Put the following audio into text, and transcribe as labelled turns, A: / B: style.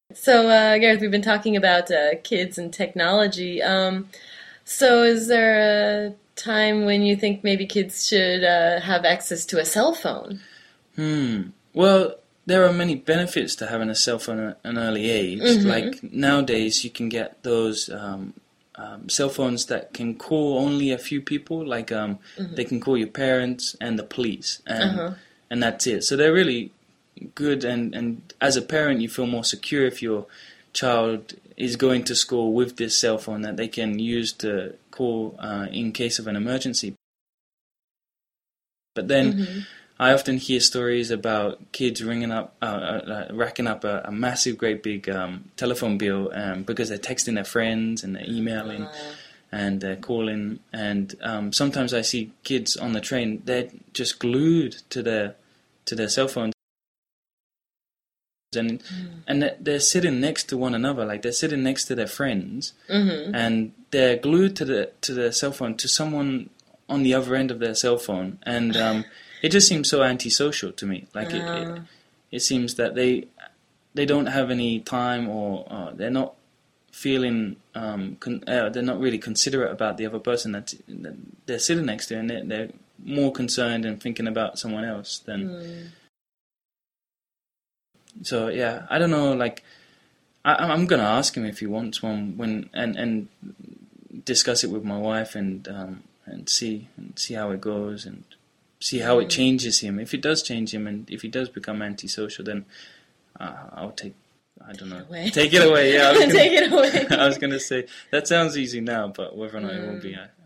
A: So, Gareth, we've been talking about kids and technology. So, is there a time when you think maybe kids should have access to a cell phone?
B: Well, there are many benefits to having a cell phone at an early age.
A: Mm-hmm.
B: Like nowadays, you can get those cell phones that can call only a few people. Like they can call your parents and the police,
A: Uh-huh.
B: and that's it. So they're really good, and as a parent, you feel more secure if your child is going to school with this cell phone that they can use to call in case of an emergency. But then
A: Mm-hmm.
B: I often hear stories about kids racking up a massive, great big telephone bill because they're texting their friends and they're emailing and they're calling. And sometimes I see kids on the train; they're just glued to their cell phones, and they're sitting next to one another, like they're sitting next to their friends,
A: Mm-hmm.
B: and they're glued to their cell phone to someone on the other end of their cell phone, and it just seems so antisocial to me. Like it seems that they don't have any time, or they're not feeling they're not really considerate about the other person that they're sitting next to, and they're more concerned and thinking about someone else than. So yeah, I don't know. Like I'm gonna ask him if he wants one and discuss it with my wife and see how it goes and see how it changes him. If it does change him and if he does become antisocial, then I'll take. I don't know.
A: Away.
B: Take it away. Yeah,
A: Take it away.
B: I was gonna say that sounds easy now, but whether or not it will be,